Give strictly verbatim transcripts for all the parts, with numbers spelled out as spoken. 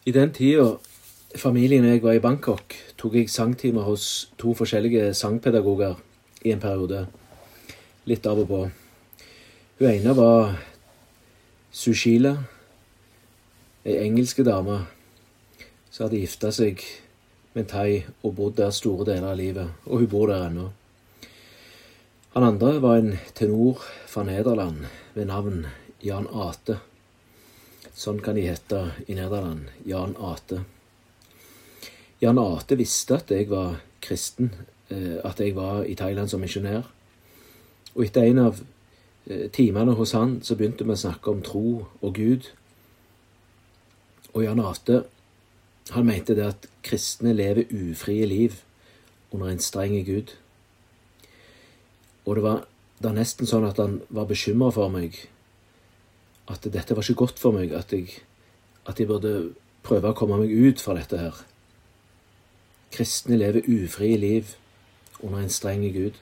I den tiden familien og jeg var i Bangkok, tok jeg sangtimer hos to forskjellige sangpedagoger i en periode. Litt av og på. Hun ene var Sushila, en engelske dame som hadde giftet seg med en thai og bodd der store deler av livet, og hun bor der ennå. Han andre var en tenor fra Nederland ved navn Jan Ate. Sånn kan de hete i Nederland, Jan Ate. Jan Ate visste at jeg var kristen, at jeg var i Thailand som misjonær. Og etter en av timene hos han, så begynte vi å snakke om tro og Gud. Og Jan Ate, han mente det at kristne lever ufrie liv under en streng Gud. Og det var da nesten sånn at han var bekymret for meg, at dette var ikke godt for meg, at jeg, at jeg burde prøve å komme meg ut fra dette her. Kristne lever ufrie liv under en streng Gud.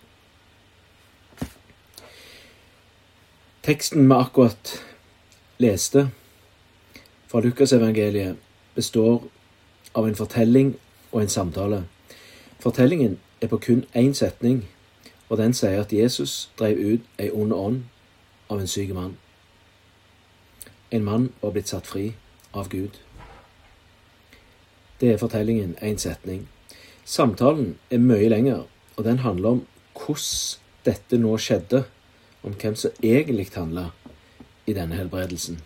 Teksten vi akkurat leste fra Lukasevangeliet består av en fortelling og en samtale. Fortellingen er på kun én setning, og den sier at Jesus drev ut en ond ånd av en syk mann. En mann var blitt satt fri av Gud. Det er fortellingen, en setning. Samtalen er mye lenger, og den handler om hvordan dette nå skjedde, om hvem som egentlig handlet i denne helbredelsen.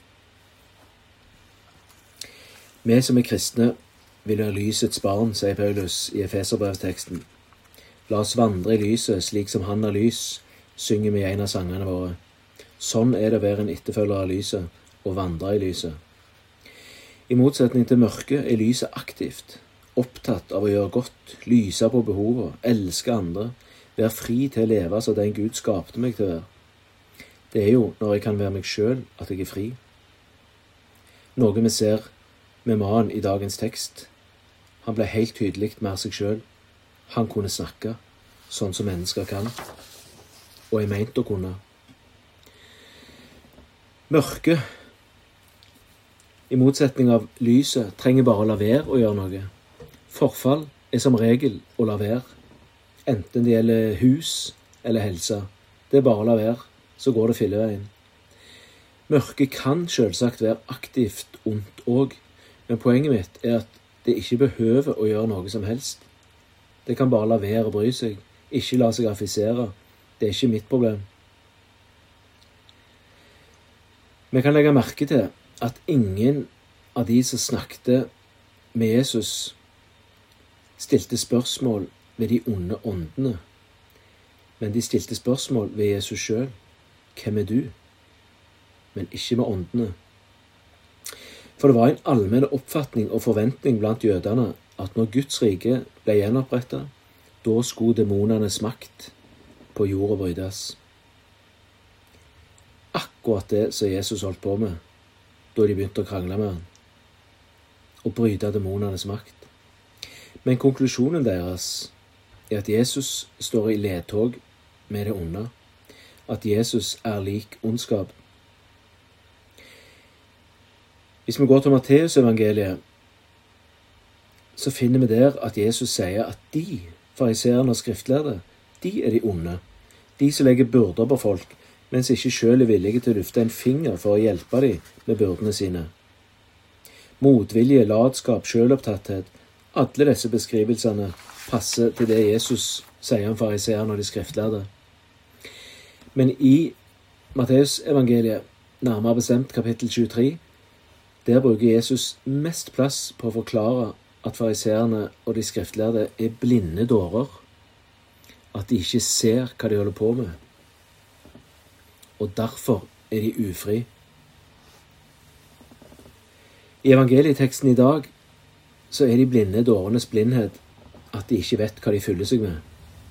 Vi som er kristne vil være lysets barn, sier Paulus i Efeserbrevteksten. La oss vandre i lyset, slik som han er lys, synger vi i en av sangene våre. Sånn er det å være en etterfølger av lyset, og vandre i lyset. I motsetning til mørket er lyset aktivt, opptatt av å gjøre godt, lyse på behovet, elske andre, være fri til å leve som den Gud skapte meg til å være. Det er jo når jeg kan være meg selv at jeg er fri. Noe vi ser med mannen i dagens tekst. Han ble helt tydelig med seg selv. Han kunne snakke, sånn som mennesker kan, og er ment å kunne. Mørket, i motsetning av lyset, trenger bare å la være å gjøre noe. Forfall er som regel å la være, enten det gjelder hus eller helse. Det er bare å la være, så går det filleveien. Mørket kan selvsagt være aktivt ondt også, men poenget mitt er at det ikke behøver å gjøre noe som helst. Det kan bare la være å bry seg, ikke la seg affisere. Det er ikke mitt problem. Vi kan legge merke til at ingen av de som snakket med Jesus, stilte spørsmål ved de onde åndene, men de stilte spørsmål ved Jesus selv. Hvem er du? Men ikke med åndene. For det var en allmenn oppfatning og forventning blant jødene at når Guds rike ble gjenopprettet, da skulle demonenes makt på jorda brytes. Akkurat det som Jesus holdt på med, da de begynte å krangle med han, og bryte demonenes makt. Men konklusjonen deres er at Jesus står i ledtog med det onde, at Jesus er lik ondskap. Hvis vi går til Matteus evangeliet, så finner vi der at Jesus sier at de, fariseerne og skriftlærde, de er de onde, de som legger byrder på folk, mens ikke selv er villige til å løfte en finger for å hjelpe dem med byrdene sine. Motvilje, latskap, selvopptatthet, alle disse beskrivelsene passer til det Jesus sier om fariseerne og de skriftlærde. Men i Matteus evangeliet, nærmere bestemt kapittel tjuetre, der bruker Jesus mest plass på å forklare at fariseerne og de skriftlærde er blinde dårer, at de ikke ser hva de holder på med, og derfor er de ufri. I evangelieteksten i dag så er de blinde dårenes blindhet at de ikke vet hva de fyller seg med.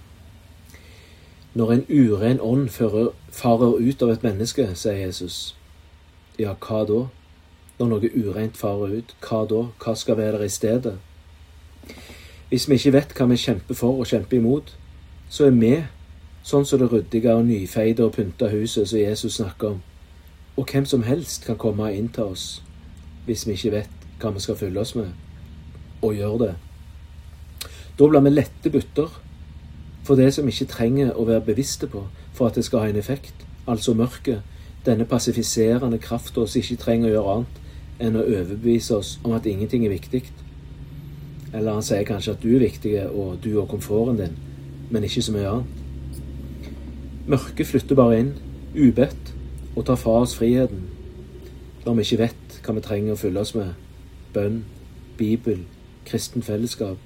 Når en uren ånd fører, farer ut av et menneske, sier Jesus. Ja, hva da? Når noe urent farer ut, hva da? Hva skal være der i stedet? Hvis vi ikke vet hva vi kjemper for og kjemper imot, så er vi sånn som det ryddige og nyfeide og pynta huset som Jesus snakker om. Og hvem som helst kan komme inn til oss, hvis vi ikke vet hva vi skal fylle oss med, og gjør det. Da blir vi lette bytter for det som ikke trenger å være bevisste på for at det skal ha en effekt, altså mørket, denne passifiserende kraften som ikke trenger å gjøre annet enn å overbevise oss om at ingenting er viktig. Eller han sier kanskje at du er viktig, og du og komforten din, men ikke så mye annet. Mørket flytter bare inn, ubedt, og tar fra oss friheten, når vi ikke vet hva vi trenger å fylle oss med. Bønn, Bibel, kristen fellesskap.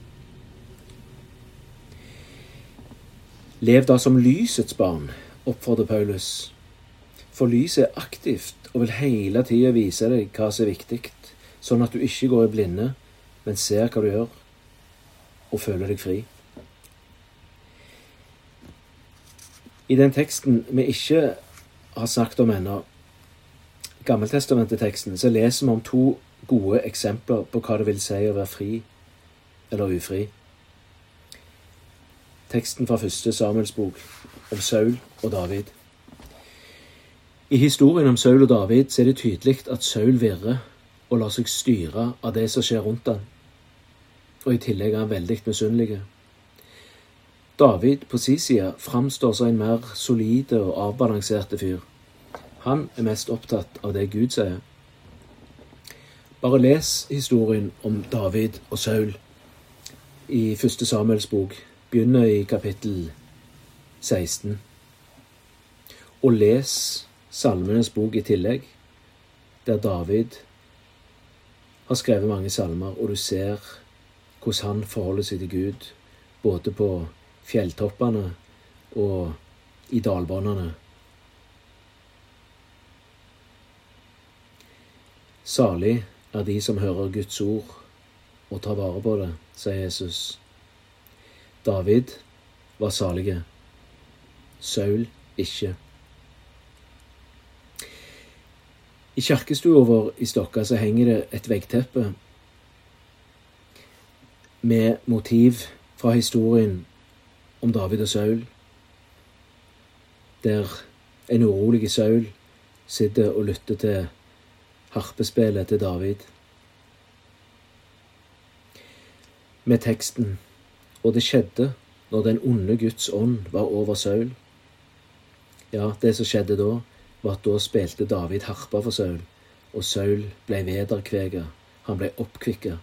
Lev da som lysets barn, oppfordrer Paulus. For lyset er aktivt og vil hele tiden vise deg hva som er viktig, sånn at du ikke går i blinde, men ser hva du gjør, og føler deg fri. I den teksten vi ikke har snakket om ennå, Gammeltestamentet-teksten, så leser vi om to gode eksempler på hva det vil si å være fri eller ufri. Teksten fra første Samuels bok om Saul og David. I historien om Saul og David så er det tydelig at Saul virrer og lar seg styre av det som skjer rundt han, og i tillegg er han veldig misunnelig. David på sin side framstår som en mer solide og avbalanserte fyr. Han er mest opptatt av det Gud sier. Bare les historien om David og Saul i første Samuels bok. Begynner i kapittel seksten. Og les Salmenes bok i tillegg, der David har skrevet mange salmer, og du ser hvordan han forholder seg til Gud, både på fjelltoppene og i dalbåndene. Salig er de som hører Guds ord og tar vare på det, sier Jesus. David var salige, Saul ikke. I kirkestua vår i Stokka så henger det et veggteppe med motiv fra historien om David og Saul, der en urolig Saul sitter og lytter til harpespillet til David. Med teksten: og det skjedde når den onde Guds ånd var over Saul. Ja, det som skjedde da, var at da spilte David harpa for Saul, og Saul ble vederkveget, han ble oppkvikket.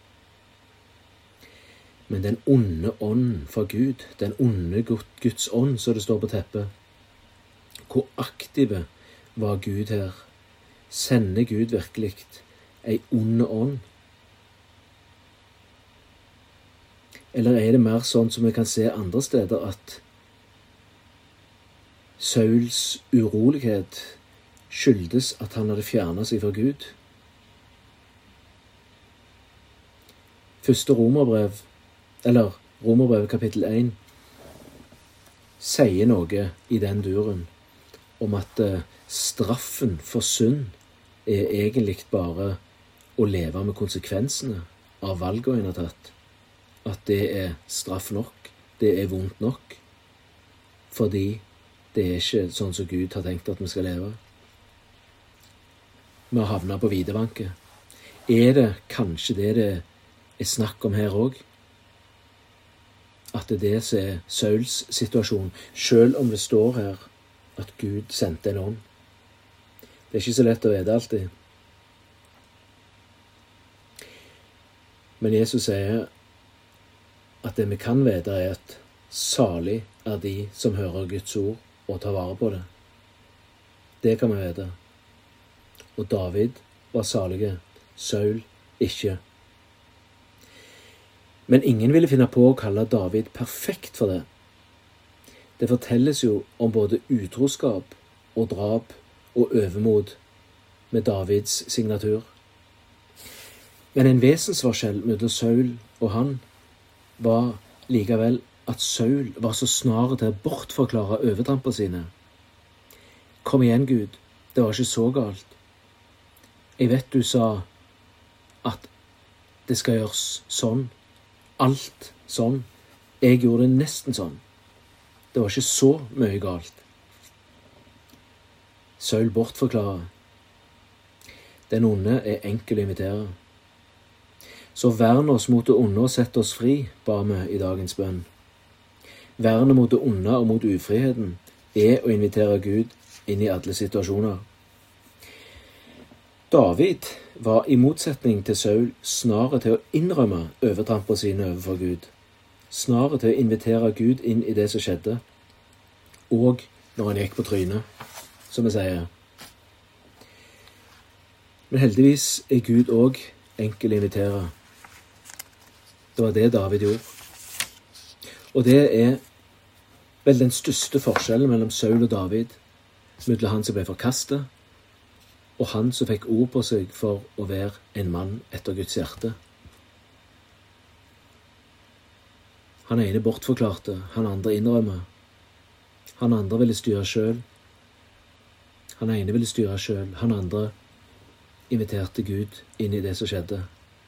Men den onde ånd fra Gud, den onde Guds ånd, så det står på teppet, hvor aktive var Gud her? Sender Gud virkelig ei onde ånd? Eller er det mer sånn som vi kan se andre steder, at Sauls urolighet skyldes at han hadde fjernet seg fra Gud? Første romerbrev, eller romerbrev kapittel én, sier noe i den duren om at straffen for synd er egentlig bare å leve med konsekvensene av valgene en har tatt. At det er straff nok, det er vondt nok, fordi det er ikke sånn som Gud har tenkt at vi skal leve. Vi har havnet på videvanket. Er det kanskje det det er snakk om her også? At det er det som er Sauls situasjon, selv om det står her at Gud sendte en ånd. Det er ikke så lett å vite alltid. Men Jesus sier at det vi kan vite er at salig er de som hører Guds ord og tar vare på det. Det kan vi vite. Og David var salige, Saul ikke. Men ingen ville finne på å kalle David perfekt for det. Det fortelles jo om både utroskap og drap og overmod med Davids signatur. Men en vesensforskjell mellom Saul og han var likevel at Saul var så snar til å bortforklare overtrampene sine. Kom igjen, Gud, det var ikke så galt. Jeg vet du sa at det skal gjøres sånn, alt sånn. Jeg gjorde det nesten sånn. Det var ikke så mye galt. Saul bortforklarer. Den onde er enkel å imitere. Så vern oss mot det onde og sett oss fri, ba vi i dagens bønn. Vernet mot det onde og mot ufriheten er å invitere Gud inn i alle situasjoner. David var i motsetning til Saul snare til å innrømme overtrampene sine overfor Gud. Snare til å invitere Gud inn i det som skjedde, og når han gikk på trynet, som vi sier. Men heldigvis er Gud også enkel å invitere. Det var det David gjorde. Og det er vel den største forskjellen mellom Saul og David, mellom han som ble forkastet, og han som fikk ord på seg for å være en mann etter Guds hjerte. Han ene bortforklarte, han andre innrømmer. Han andre ville styre selv. Han ene ville styre selv, han andre inviterte Gud inn i det som skjedde.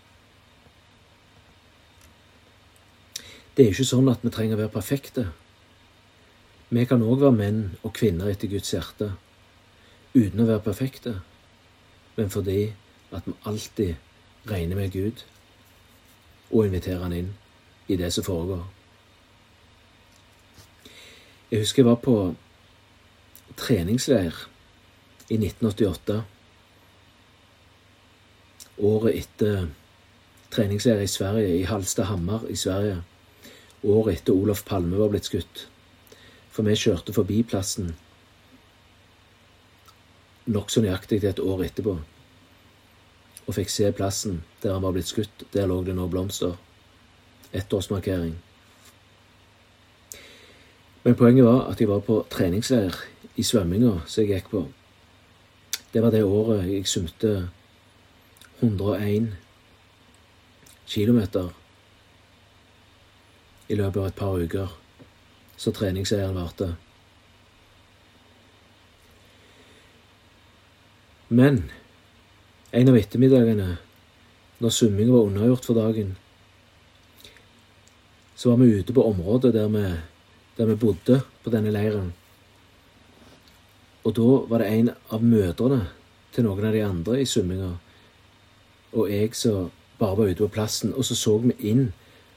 Det er ikke sånn at vi trenger å være perfekte. Vi kan også være menn og kvinner etter Guds hjerte, uten å være perfekte, men fordi at vi alltid regner med Gud og inviterer han inn i det som foregår. Jeg husker jeg var på treningsleir i nitten åttiåtte, året etter treningsleir i Sverige, i Hallstahammar i Sverige, året etter Olof Palme var blitt skutt. For vi kjørte forbi plassen nok så nøyaktig et år etterpå, og fikk se plassen der han var blitt skutt. Der lå det nå blomster. Ettårsmarkering. Men poenget var at jeg var på treningsleir i svømminga som jeg gikk på. Det var det året jeg svømte hundre og en kilometer i løpet av et par uker, så treningsleiren varte. Men en av ettermiddagene, når svømmingen var unnagjort for dagen, så var vi ute på området der vi, der vi bodde på denne leiren. Og da var det en av mødrene til noen av de andre i svømminga, og jeg som bare var ute på plassen, og så så vi inn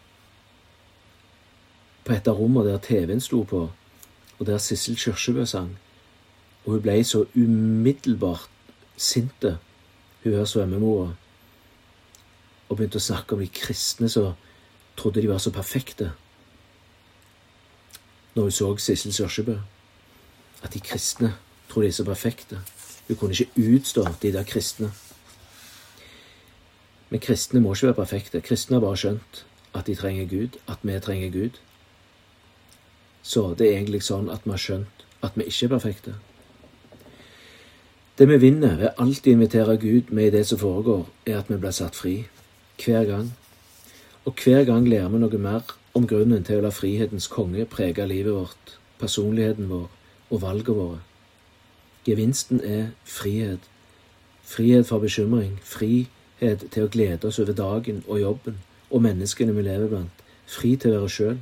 på et av rommene der T V-en sto på, og der Sissel Kyrkjebø sang. Og hun ble så umiddelbart sinte, hun var svømmemora, og begynte å snakke om de kristne som trodde de var så perfekte. Når hun så Sissel Kyrkjebø, at de kristne trodde de er så perfekte. Hun kunne ikke utstå de der kristne. Men kristne må ikke være perfekte. Kristne har bare skjønt at de trenger Gud, at vi trenger Gud. Så det er egentlig sånn at vi har skjønt at vi ikke er perfekte. Det vi vinner ved alltid invitere Gud med i det som foregår, er at vi blir satt fri. Hver gang. Og hver gang lærer vi noe mer om grunnen til å la frihetens konge prege livet vårt, personligheten vår og valgene våre. Gevinsten er frihet. Frihet fra bekymring. Frihet til å glede oss over dagen og jobben og menneskene vi lever blant. Fri til å være selv.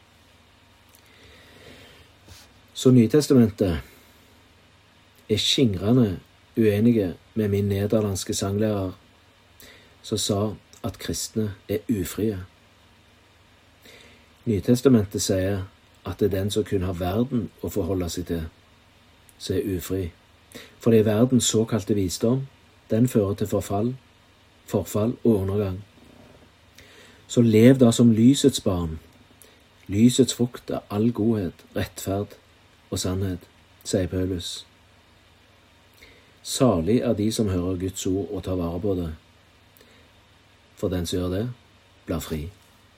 Så Nytestamentet er skingrende uenige med min nederlandske sanglærer, som sa at kristne er ufrie. Nytestamentet sier at det er den som kun har verden å forholde seg til, som er ufri. Fordi verdens såkalte visdom, den fører til forfall, forfall og undergang. Så lev da som lysets barn. Lysets frukt er all godhet, rettferd og sannhet, sier Paulus. Salig er de som hører Guds ord og tar vare på det. For den som gjør det, blir fri.